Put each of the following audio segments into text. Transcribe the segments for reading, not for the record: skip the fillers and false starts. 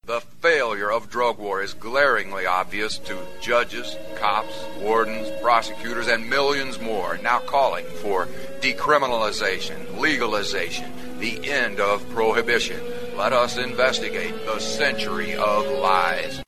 The failure of drug war is glaringly obvious to judges, cops, wardens, prosecutors, and millions more now calling for decriminalization, legalization, the end of prohibition. Let us investigate the century of lies.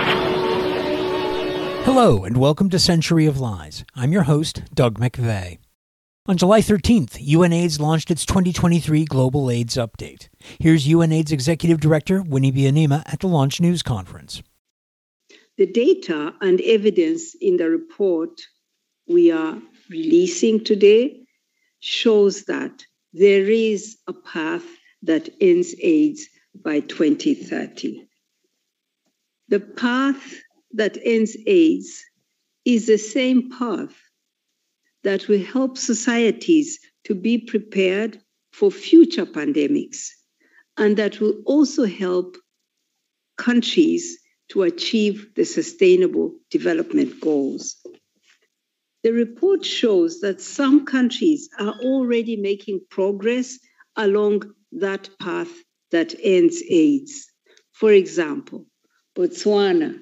Hello, and welcome to Century of Lies. I'm your host, Doug McVeigh. On July 13th, UNAIDS launched its 2023 Global AIDS Update. Here's UNAIDS Executive Director Winnie Byanyima at the launch news conference. The data and evidence in the report we are releasing today shows that there is a path that ends AIDS by 2030. The path that ends AIDS is the same path that will help societies to be prepared for future pandemics, and that will also help countries to achieve the Sustainable Development Goals. The report shows that some countries are already making progress along that path that ends AIDS. For example, Botswana,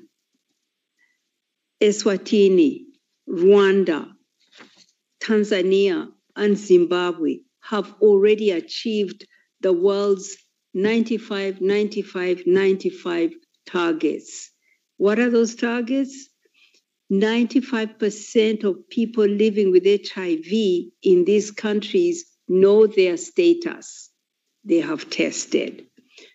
Eswatini, Rwanda, Tanzania, and Zimbabwe have already achieved the world's 95 targets. What are those targets? 95% of people living with HIV in these countries know their status. They have tested.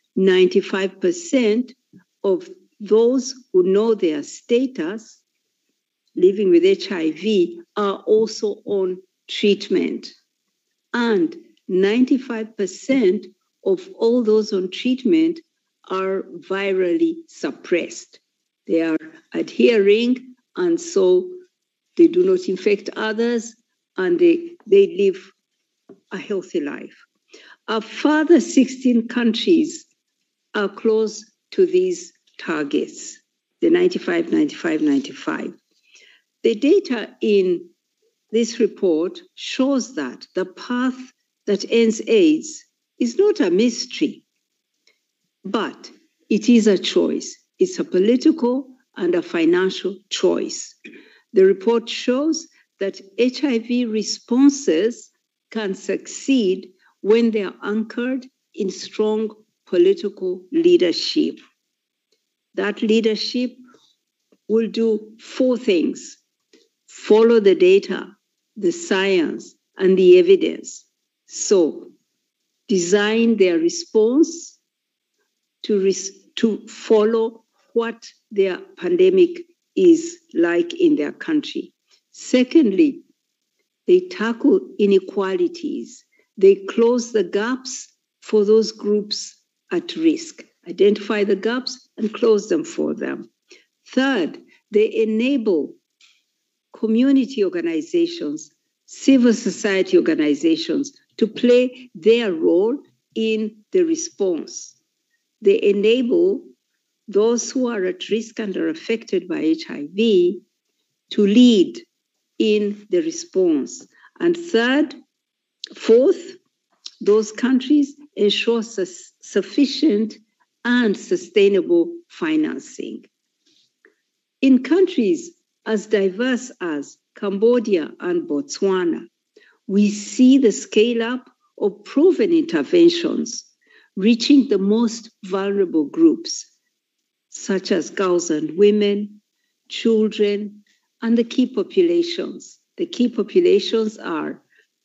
95% of those who know their status living with HIV are also on treatment. And 95% of all those on treatment are virally suppressed. They are adhering, and so they do not infect others, and they live a healthy life. A further 16 countries are close to these targets, the 95. The data in this report shows that the path that ends AIDS is not a mystery, but it is a choice. It's a political and a financial choice. The report shows that HIV responses can succeed when they are anchored in strong political leadership. That leadership will do four things: follow the data, the science, and the evidence. So, design their response to follow what their pandemic is like in their country. Secondly, they tackle inequalities. They close the gaps for those groups at risk, identify the gaps and close them for them. Third, they enable community organizations, civil society organizations to play their role in the response. They enable those who are at risk and are affected by HIV to lead in the response. And fourth, those countries ensure sufficient and sustainable financing. In countries as diverse as Cambodia and Botswana, we see the scale-up of proven interventions reaching the most vulnerable groups, such as girls and women, children, and the key populations. The key populations are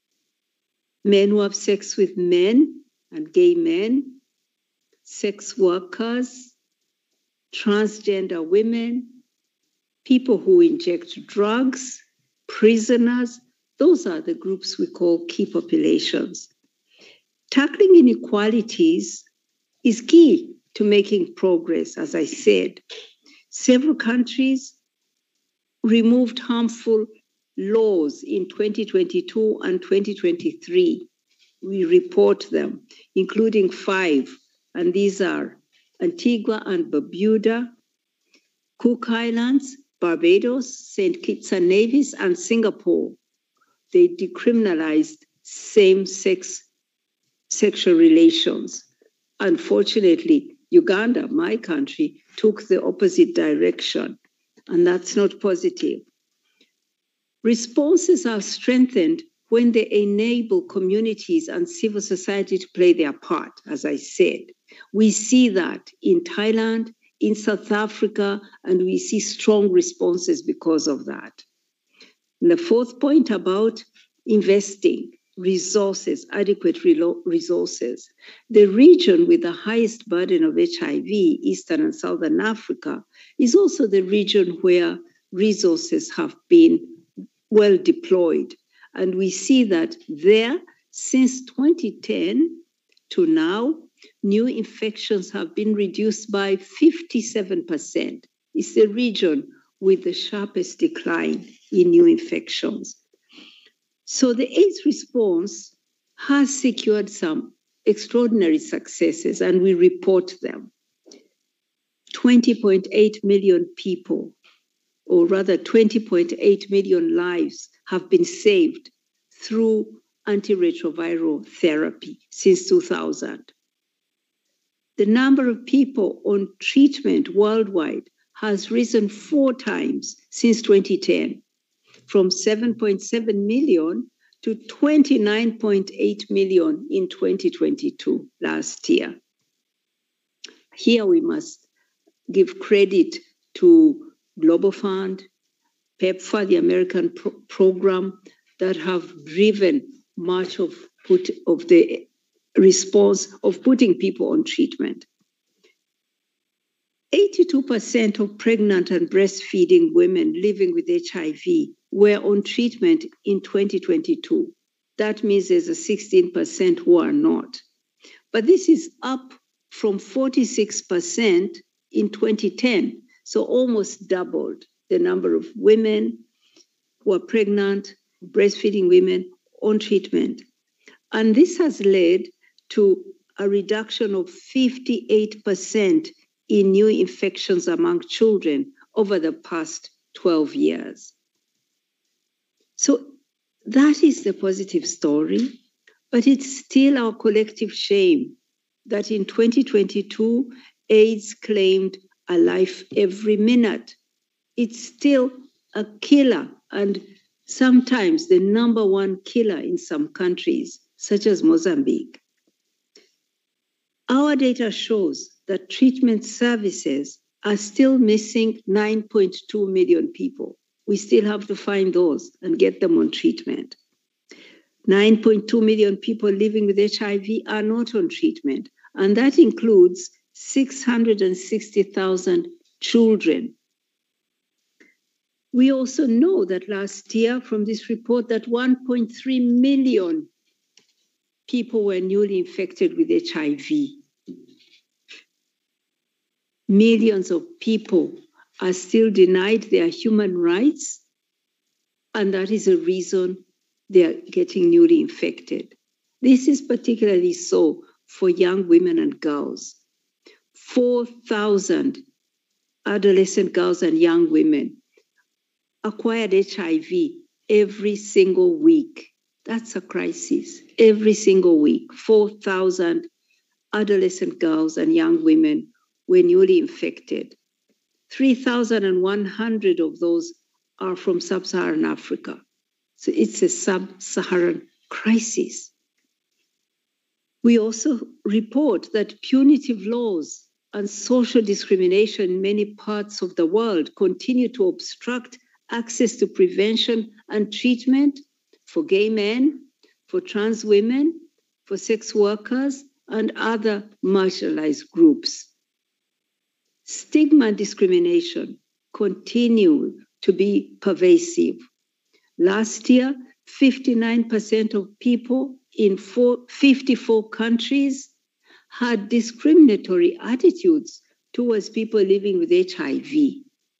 men who have sex with men and gay men, sex workers, transgender women, people who inject drugs, prisoners. Those are the groups we call key populations. Tackling inequalities is key to making progress, as I said. Several countries removed harmful laws in 2022 and 2023. We report them, including 5, and these are Antigua and Barbuda, Cook Islands, Barbados, St. Kitts and Nevis, and Singapore. They decriminalized same-sex sexual relations. Unfortunately, Uganda, my country, took the opposite direction, and that's not positive. Responses are strengthened when they enable communities and civil society to play their part, as I said. We see that in Thailand, in South Africa, and we see strong responses because of that. And the fourth point about investing resources, adequate resources. The region with the highest burden of HIV, Eastern and Southern Africa, is also the region where resources have been well deployed. And we see that there, since 2010 to now, new infections have been reduced by 57%. It's the region with the sharpest decline in new infections. So the AIDS response has secured some extraordinary successes, and we report them. 20.8 million people, or rather 20.8 million lives, have been saved through antiretroviral therapy since 2000. The number of people on treatment worldwide has risen 4 times since 2010, from 7.7 million to 29.8 million in 2022, last year. Here we must give credit to Global Fund, PEPFAR, the American program, that have driven much of the response of putting people on treatment. 82% of pregnant and breastfeeding women living with HIV were on treatment in 2022. That means there's a 16% who are not. But this is up from 46% in 2010, so almost doubled the number of women who are pregnant, breastfeeding women on treatment. And this has led to a reduction of 58% in new infections among children over the past 12 years. So that is the positive story, but it's still our collective shame that in 2022, AIDS claimed a life every minute. It's still a killer, and sometimes the number one killer in some countries, such as Mozambique. Our data shows that treatment services are still missing 9.2 million people. We still have to find those and get them on treatment. 9.2 million people living with HIV are not on treatment, and that includes 660,000 children. We also know that last year from this report that 1.3 million people were newly infected with HIV. Millions of people are still denied their human rights, and that is a reason they are getting newly infected. This is particularly so for young women and girls. 4,000 adolescent girls and young women acquired HIV every single week. That's a crisis. Every single week, 4,000 adolescent girls and young women were newly infected. 3,100 of those are from sub-Saharan Africa. So it's a sub-Saharan crisis. We also report that punitive laws and social discrimination in many parts of the world continue to obstruct access to prevention and treatment for gay men, for trans women, for sex workers, and other marginalized groups. Stigma and discrimination continue to be pervasive. Last year, 59% of people in 54 countries had discriminatory attitudes towards people living with HIV,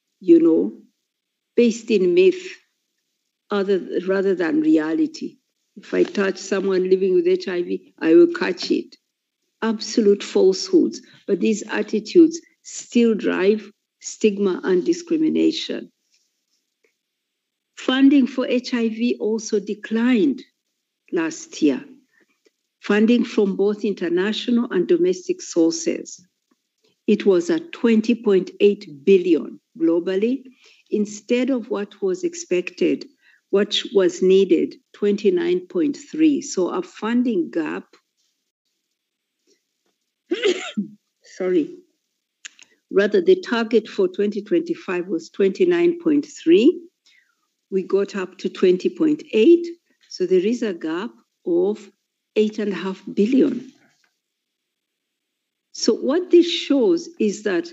based in myth rather than reality. If I touch someone living with HIV, I will catch it. Absolute falsehoods, but these attitudes still drive stigma and discrimination. Funding for HIV also declined last year. Funding from both international and domestic sources. it was at 20.8 billion globally, instead of what was expected, what was needed, 29.3. So a funding gap, rather the target for 2025 was 29.3. We got up to 20.8. So there is a gap of 8.5 billion. So what this shows is that,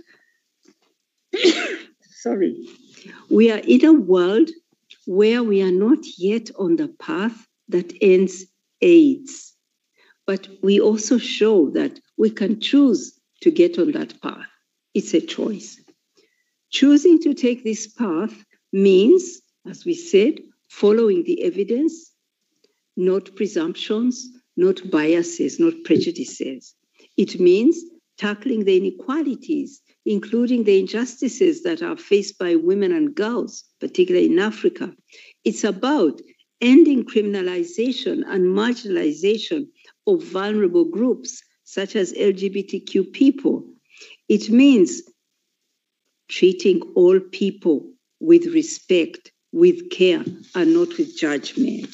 we are in a world where we are not yet on the path that ends AIDS. But we also show that we can choose to get on that path. It's a choice. Choosing to take this path means, as we said, following the evidence, not presumptions, not biases, not prejudices. It means tackling the inequalities, including the injustices that are faced by women and girls, particularly in Africa. It's about ending criminalization and marginalization of vulnerable groups, such as LGBTQ people. It means treating all people with respect, with care, and not with judgment.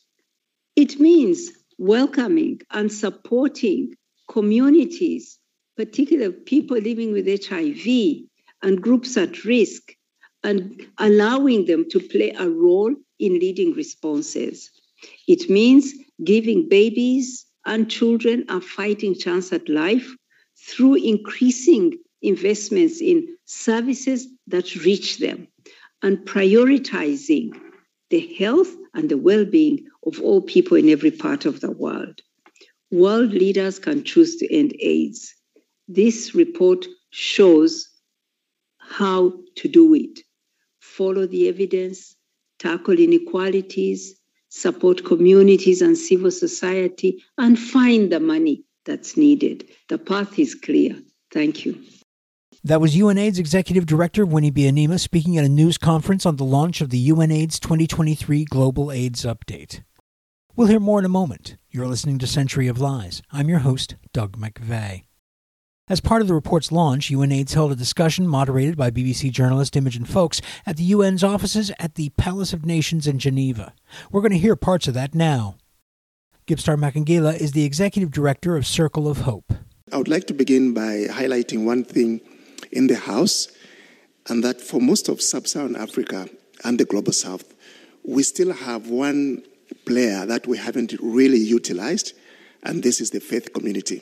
It means welcoming and supporting communities, particularly people living with HIV and groups at risk, and allowing them to play a role in leading responses. It means giving babies and children a fighting chance at life through increasing investments in services that reach them and prioritizing the health and the well-being of all people in every part of the world. World leaders can choose to end AIDS. This report shows how to do it. Follow the evidence, tackle inequalities, support communities and civil society, and find the money that's needed. The path is clear. Thank you. That was UNAIDS Executive Director Winnie Byanyima speaking at a news conference on the launch of the UNAIDS 2023 Global AIDS Update. We'll hear more in a moment. You're listening to Century of Lies. I'm your host, Doug McVeigh. As part of the report's launch, UNAIDS held a discussion moderated by BBC journalist Imogen Foulkes at the UN's offices at the Palace of Nations in Geneva. We're going to hear parts of that now. Gibstar Makangela is the Executive Director of Circle of Hope. I would like to begin by highlighting one thing in the House, and that for most of sub-Saharan Africa and the Global South, we still have one player that we haven't really utilized, and this is the faith community.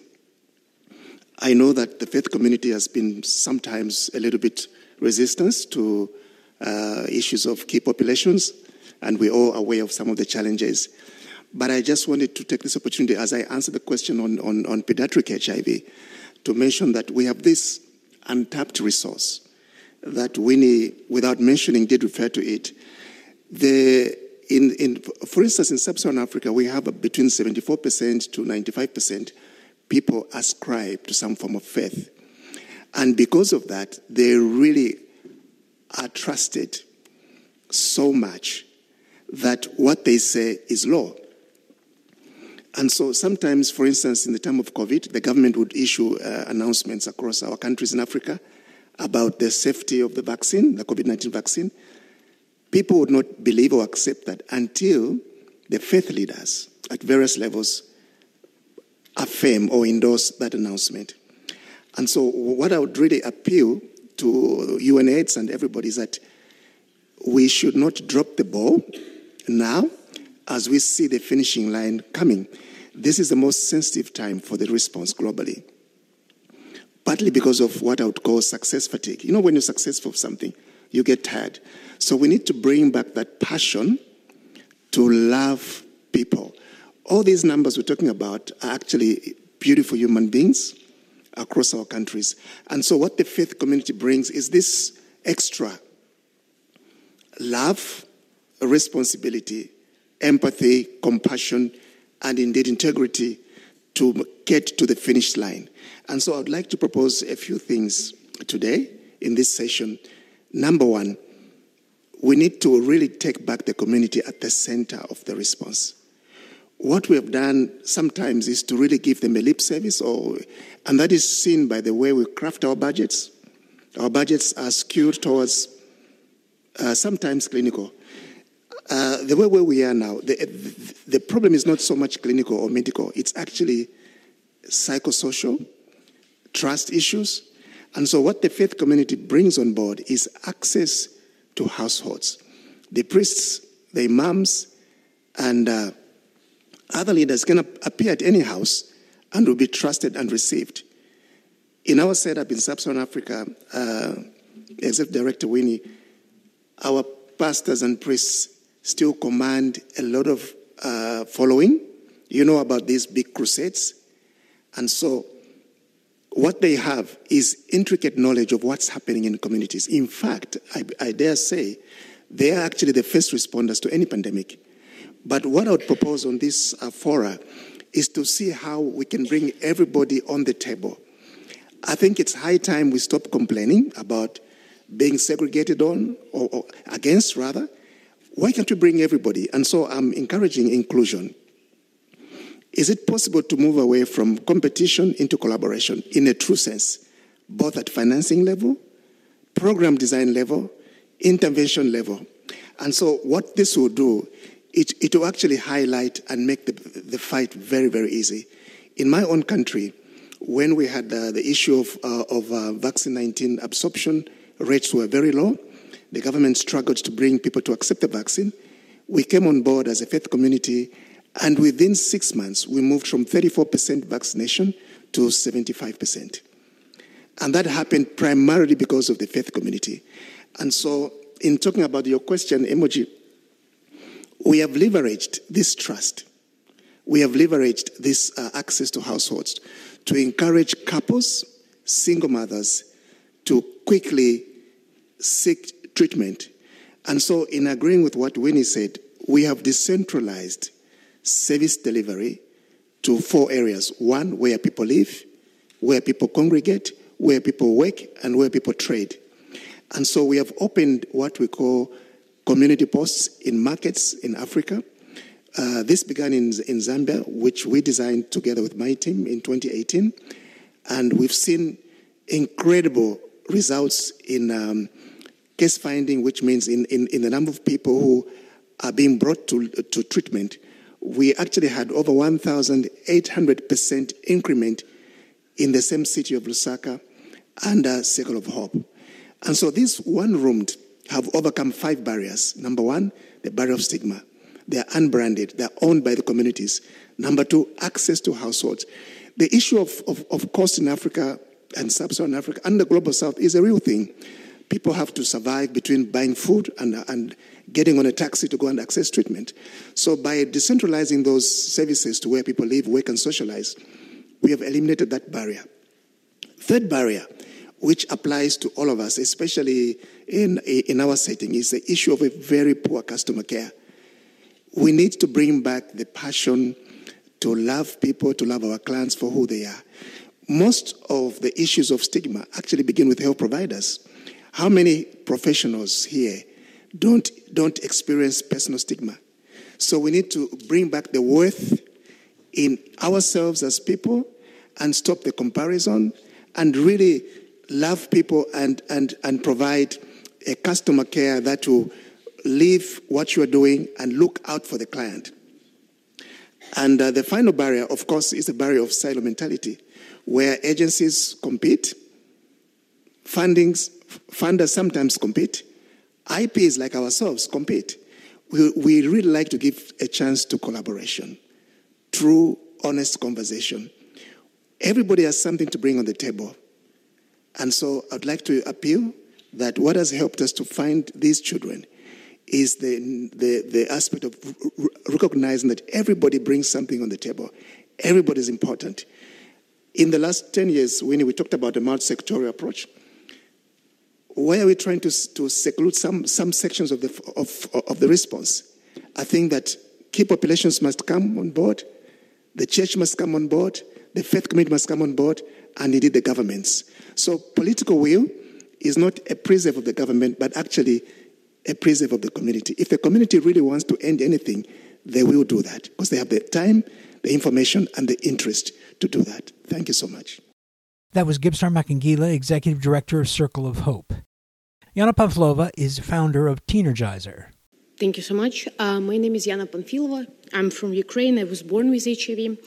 I know that the faith community has been sometimes a little bit resistant to issues of key populations, and we're all aware of some of the challenges. But I just wanted to take this opportunity as I answer the question on pediatric HIV to mention that we have this untapped resource that Winnie, without mentioning, did refer to it. For instance, in sub-Saharan Africa, we have between 74% to 95% people ascribe to some form of faith. And because of that, they really are trusted so much that what they say is law. And so sometimes, for instance, in the time of COVID, the government would issue announcements across our countries in Africa about the safety of the vaccine, the COVID-19 vaccine. People would not believe or accept that until the faith leaders at various levels affirm or endorse that announcement. And so what I would really appeal to UNAIDS and everybody is that we should not drop the ball now as we see the finishing line coming. This is the most sensitive time for the response globally, partly because of what I would call success fatigue. You know, when you're successful for something, you get tired. So we need to bring back that passion to love people. All these numbers we're talking about are actually beautiful human beings across our countries. And so what the faith community brings is this extra love, responsibility, empathy, compassion, and indeed integrity to get to the finish line. And so I'd like to propose a few things today in this session. Number one, we need to really take back the community at the center of the response. what we have done sometimes is to really give them a lip service, and that is seen by the way we craft our budgets. Our budgets are skewed towards sometimes clinical. The way where we are now, the problem is not so much clinical or medical. It's actually psychosocial, trust issues. And so what the faith community brings on board is access to households. The priests, the imams, and other leaders can appear at any house and will be trusted and received. In our setup in Sub-Saharan Africa, Executive Director Winnie, our pastors and priests still command a lot of following. You know about these big crusades. And so what they have is intricate knowledge of what's happening in communities. In fact, I dare say, they are actually the first responders to any pandemic. But what I would propose on this fora is to see how we can bring everybody on the table. I think it's high time we stop complaining about being segregated on, or against rather. Why can't we bring everybody? And so I'm encouraging inclusion. Is it possible to move away from competition into collaboration in a true sense, both at financing level, program design level, intervention level? And so what this will do, it will actually highlight and make the fight very, very easy. In my own country, when we had the issue of vaccine 19 absorption, rates were very low. The government struggled to bring people to accept the vaccine. We came on board as a faith community, and within 6 months, we moved from 34% vaccination to 75%. And that happened primarily because of the faith community. And so, in talking about your question, Emoji, we have leveraged this trust. We have leveraged this access to households to encourage couples, single mothers, to quickly seek treatment. And so, in agreeing with what Winnie said, we have decentralized service delivery to 4 areas. 1, where people live, where people congregate, where people work, and where people trade. And so we have opened what we call community posts in markets in Africa. This began in Zambia, which we designed together with my team in 2018. And we've seen incredible results in case finding, which means in the number of people who are being brought to treatment. We actually had over 1,800% increment in the same city of Lusaka and Circle of Hope. And so these one roomed have overcome 5 barriers. Number 1, the barrier of stigma. They are unbranded. They are owned by the communities. Number 2, access to households. The issue of cost in Africa and Sub-Saharan Africa and the Global South is a real thing. People have to survive between buying food and getting on a taxi to go and access treatment. So by decentralizing those services to where people live, work, and socialize, we have eliminated that barrier. Third barrier, which applies to all of us, especially in our setting, is the issue of a very poor customer care. We need to bring back the passion to love people, to love our clients for who they are. Most of the issues of stigma actually begin with health providers. How many professionals here don't experience personal stigma? So we need to bring back the worth in ourselves as people and stop the comparison and really love people and provide a customer care that will leave what you are doing and look out for the client. And the final barrier, of course, is the barrier of silo mentality, where agencies compete, funders sometimes compete, IPs like ourselves compete. We really like to give a chance to collaboration, true, honest conversation. Everybody has something to bring on the table. And so I'd like to appeal that what has helped us to find these children is the aspect of recognizing that everybody brings something on the table. Everybody is important. In the last 10 years, when we talked about the multi-sectorial approach, where are we trying to seclude some sections of the response? I think that key populations must come on board, the church must come on board, the faith community must come on board, and indeed the governments. So political will is not a preserve of the government, but actually a preserve of the community. If the community really wants to end anything, they will do that because they have the time, the information, and the interest to do that. Thank you so much. That was Gibstar Makangila, Executive Director of Circle of Hope. Yana Pamfilova is founder of Teenergizer. Thank you so much. My name is Yana Pamfilova. I'm from Ukraine. I was born with HIV.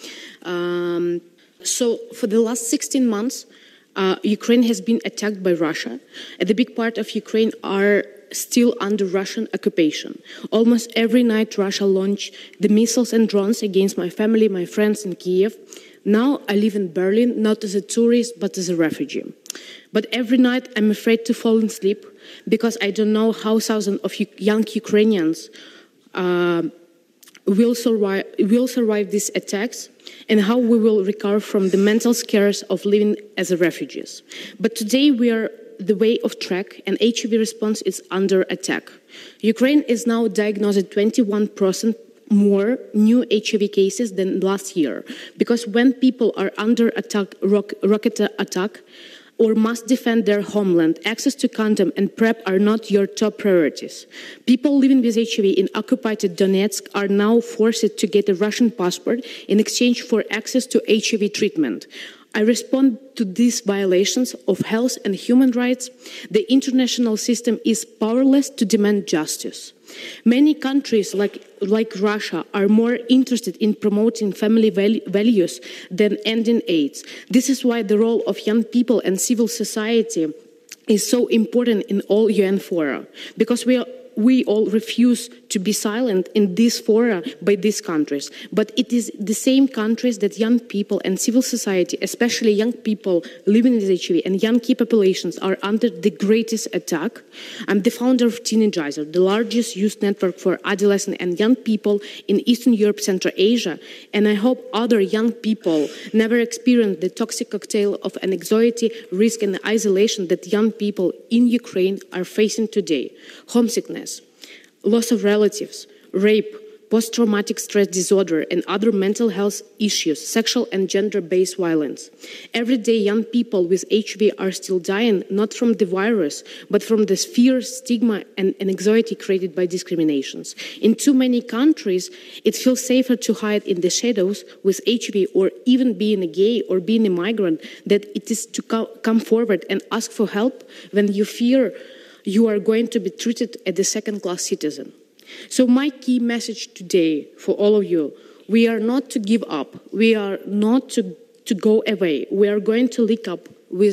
So for the last 16 months, Ukraine has been attacked by Russia. And the big part of Ukraine are still under Russian occupation. Almost every night Russia launched the missiles and drones against my family, my friends in Kiev. Now I live in Berlin, not as a tourist, but as a refugee. But every night I'm afraid to fall asleep because I don't know how thousands of young Ukrainians will survive these attacks and how we will recover from the mental scares of living as refugees. But today we are the way of track and HIV response is under attack. Ukraine is now diagnosed at 21% more new HIV cases than last year, because when people are under attack, rocket attack, or must defend their homeland, access to condom and PrEP are not your top priorities. People living with HIV in occupied Donetsk are now forced to get a Russian passport in exchange for access to HIV treatment. I respond to these violations of health and human rights. The international system is powerless to demand justice. Many countries like Russia are more interested in promoting family values than ending AIDS. This is why the role of young people and civil society is so important in all UN fora, because we all refuse to be silent in these fora by these countries. But it is the same countries that young people and civil society, especially young people living with HIV and young key populations, are under the greatest attack. I'm the founder of Teenergizer, the largest youth network for adolescent and young people in Eastern Europe, Central Asia. And I hope other young people never experience the toxic cocktail of anxiety, risk, and isolation that young people in Ukraine are facing today. Homesickness, loss of relatives, rape, post-traumatic stress disorder, and other mental health issues, sexual and gender-based violence. Every day, young people with HIV are still dying, not from the virus, but from the fear, stigma, and anxiety created by discriminations. In too many countries, it feels safer to hide in the shadows with HIV or even being a gay or being a migrant than it is to come forward and ask for help when you fear you are going to be treated as a second-class citizen. So my key message today for all of you, we are not to give up. We are not to go away. We are going to link up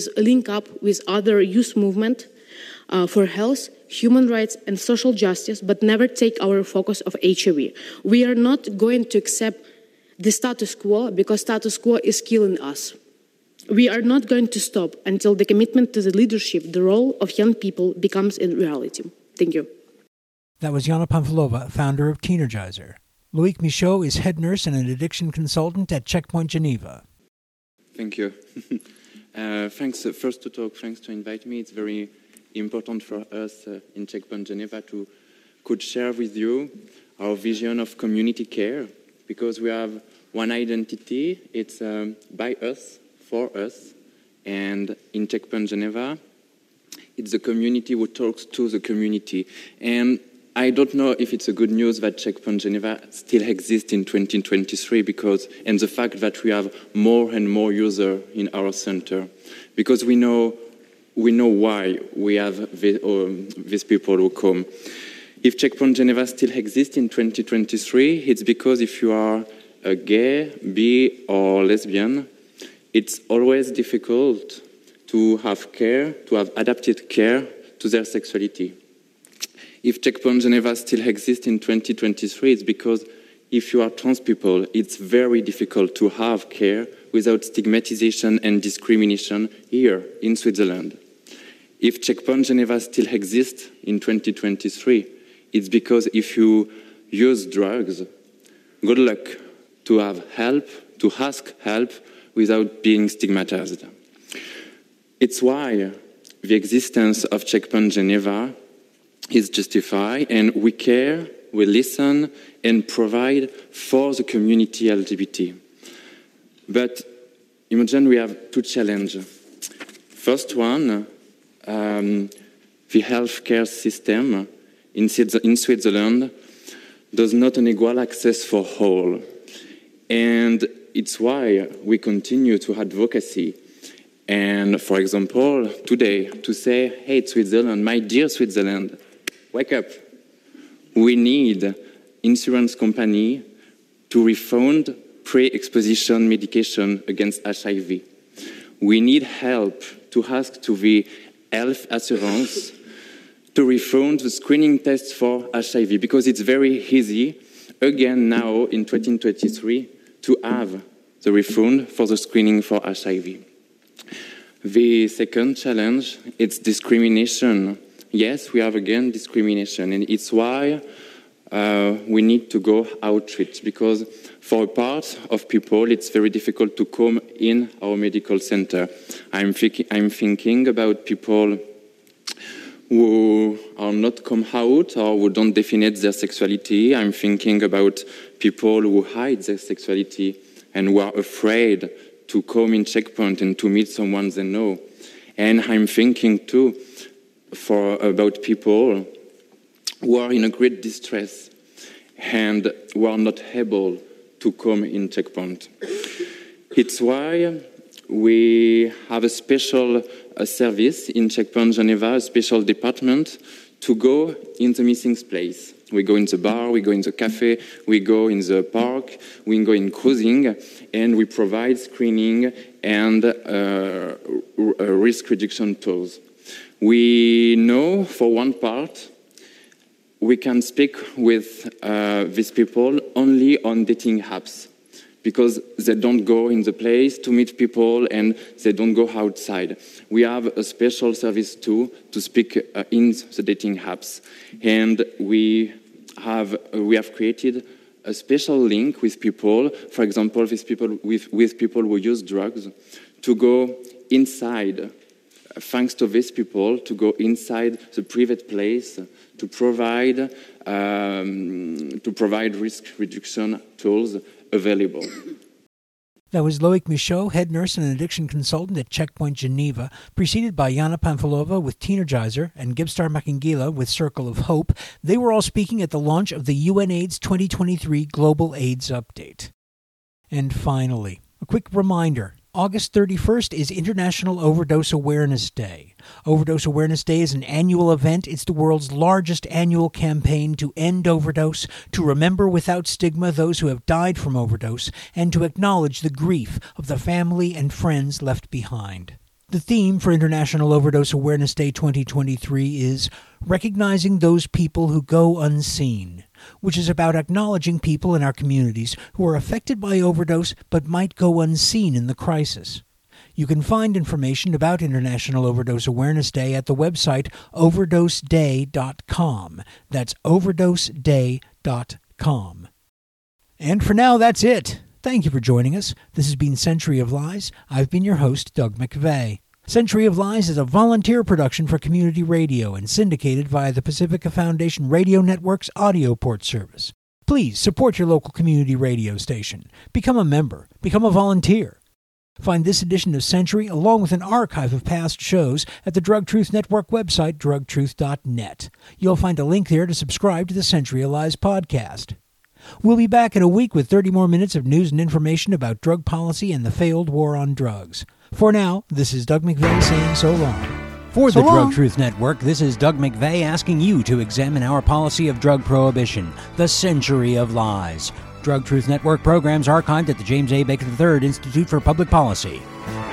with other youth movement for health, human rights, and social justice, but never take our focus of HIV. We are not going to accept the status quo because status quo is killing us. We are not going to stop until the commitment to the leadership, the role of young people becomes a reality. Thank you. That was Yana Pamfilova, founder of Teenergizer. Loic Michaud is head nurse and an addiction consultant at Checkpoint Geneva. Thank you. Thanks to invite me. It's very important for us in Checkpoint Geneva to could share with you our vision of community care, because we have one identity. It's by us, for us, and in Checkpoint Geneva, it's the community who talks to the community. And I don't know if it's a good news that Checkpoint Geneva still exists in 2023 and the fact that we have more and more users in our center, because we know why we have these people who come. If Checkpoint Geneva still exists in 2023, it's because if you are a gay, bi, or lesbian, it's always difficult to have care, to have adapted care to their sexuality. If Checkpoint Geneva still exists in 2023, it's because if you are trans people, it's very difficult to have care without stigmatization and discrimination here in Switzerland. If Checkpoint Geneva still exists in 2023, it's because if you use drugs, good luck to have help, to ask help without being stigmatized. It's why the existence of Checkpoint Geneva is justified, and we care, we listen, and provide for the community LGBT. But imagine we have two challenges. First one, the healthcare system in Switzerland does not enable access for all. And it's why we continue to advocacy. And for example, today, to say, hey, Switzerland, my dear Switzerland, wake up. We need insurance company to refund pre-exposition medication against HIV. We need help to ask to the health assurance to refund the screening tests for HIV, because it's very easy, again now in 2023, to have the refund for the screening for HIV. The second challenge, it's discrimination. Yes, we have again discrimination, and it's why we need to go outreach, because for a part of people, it's very difficult to come in our medical center. I'm thinking about people who are not come out or who don't define their sexuality. I'm thinking about people who hide their sexuality and who are afraid to come in checkpoint and to meet someone they know. And I'm thinking too about people who are in a great distress and who are not able to come in checkpoint. It's why we have a special service in Checkpoint Geneva, a special department to go in the missing place. We go in the bar, we go in the cafe, we go in the park, we go in cruising, and we provide screening and risk reduction tools. We know, for one part, we can speak with these people only on dating apps, because they don't go in the place to meet people and they don't go outside. We have a special service too to speak in the dating apps, and we have created a special link with people. For example, with people who use drugs, to go inside. Thanks to these people, to go inside the private place to provide risk reduction tools available. That was Loic Michaud, head nurse and addiction consultant at Checkpoint Geneva, preceded by Yana Pamfilova with Teenergizer and Gibstar Makingila with Circle of Hope. They were all speaking at the launch of the UNAIDS 2023 Global AIDS Update. And finally, a quick reminder. August 31st is International Overdose Awareness Day. Overdose Awareness Day is an annual event. It's the world's largest annual campaign to end overdose, to remember without stigma those who have died from overdose, and to acknowledge the grief of the family and friends left behind. The theme for International Overdose Awareness Day 2023 is Recognizing Those People Who Go Unseen, which is about acknowledging people in our communities who are affected by overdose but might go unseen in the crisis. You can find information about International Overdose Awareness Day at the website overdoseday.com. That's overdoseday.com. And for now, that's it. Thank you for joining us. This has been Century of Lies. I've been your host, Doug McVeigh. Century of Lies is a volunteer production for community radio and syndicated via the Pacifica Foundation Radio Network's audio port service. Please support your local community radio station. Become a member. Become a volunteer. Find this edition of Century, along with an archive of past shows, at the Drug Truth Network website, drugtruth.net. You'll find a link there to subscribe to the Century of Lies podcast. We'll be back in a week with 30 more minutes of news and information about drug policy and the failed war on drugs. For now, this is Doug McVeigh saying so long. For the Drug Truth Network, this is Doug McVeigh asking you to examine our policy of drug prohibition, the Century of Lies. Drug Truth Network programs archived at the James A. Baker III Institute for Public Policy.